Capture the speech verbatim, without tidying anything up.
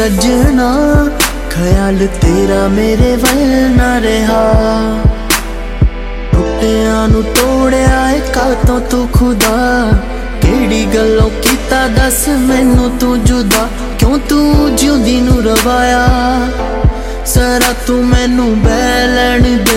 सजना ख्याल तेरा मेरे वल ना रहा। टुटिया नू तोड़िया है कातों तू खुदा, केड़ी गल्लों कीता दस मैनू तू जुदा। क्यों तू जिउंदी नू रवाया, सरा तू मैनू बह लैण